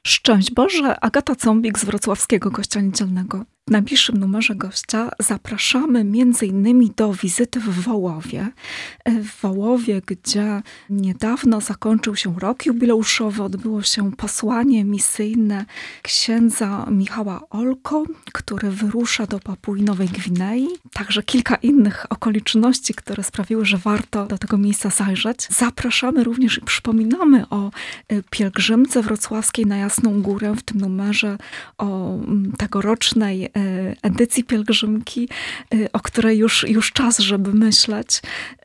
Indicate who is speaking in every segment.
Speaker 1: Szczęść Boże, Agata Combik z Wrocławskiego Gościa Niedzielnego. W najbliższym numerze Gościa zapraszamy m.in. do wizyty w Wołowie. W Wołowie, gdzie niedawno zakończył się rok jubileuszowy, odbyło się posłanie misyjne księdza Michała Olko, który wyrusza do Papui Nowej Gwinei. Także kilka innych okoliczności, które sprawiły, że warto do tego miejsca zajrzeć. Zapraszamy również i przypominamy o pielgrzymce wrocławskiej na Jasną Górę, w tym numerze o tegorocznej edycji pielgrzymki, o której już czas, żeby myśleć.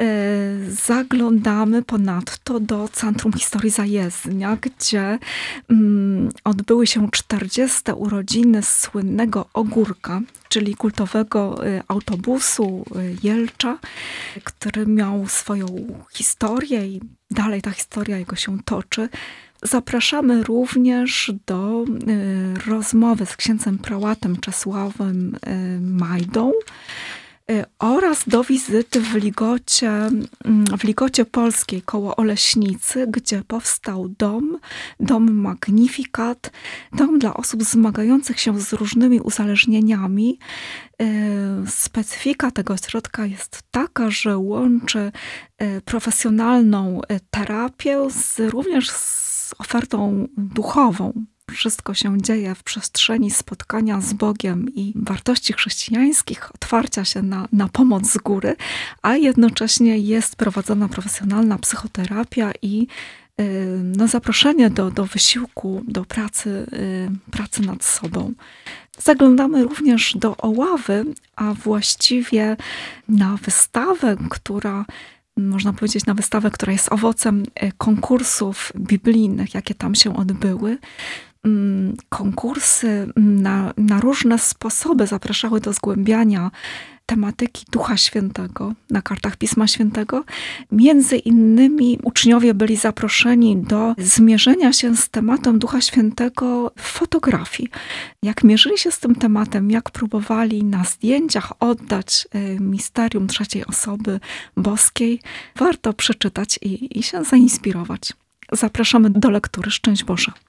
Speaker 1: Zaglądamy ponadto do Centrum Historii Zajezdnia, gdzie odbyły się 40. urodziny słynnego Ogórka, czyli kultowego autobusu Jelcza, który miał swoją historię i dalej ta historia jego się toczy. Zapraszamy również do rozmowy z księdzem prałatem Czesławem Majdą oraz do wizyty w Ligocie Polskiej koło Oleśnicy, gdzie powstał dom Magnificat, dom dla osób zmagających się z różnymi uzależnieniami. Specyfika tego ośrodka jest taka, że łączy profesjonalną terapię również z ofertą duchową. Wszystko się dzieje w przestrzeni spotkania z Bogiem i wartości chrześcijańskich, otwarcia się na pomoc z góry, a jednocześnie jest prowadzona profesjonalna psychoterapia i zaproszenie do wysiłku, do pracy nad sobą. Zaglądamy również do Oławy, a właściwie na wystawę, można powiedzieć, która jest owocem konkursów biblijnych, jakie tam się odbyły. Konkursy na różne sposoby zapraszały do zgłębiania tematyki Ducha Świętego na kartach Pisma Świętego. Między innymi uczniowie byli zaproszeni do zmierzenia się z tematem Ducha Świętego w fotografii. Jak mierzyli się z tym tematem, jak próbowali na zdjęciach oddać misterium trzeciej osoby boskiej, warto przeczytać i się zainspirować. Zapraszamy do lektury. Szczęść Boże.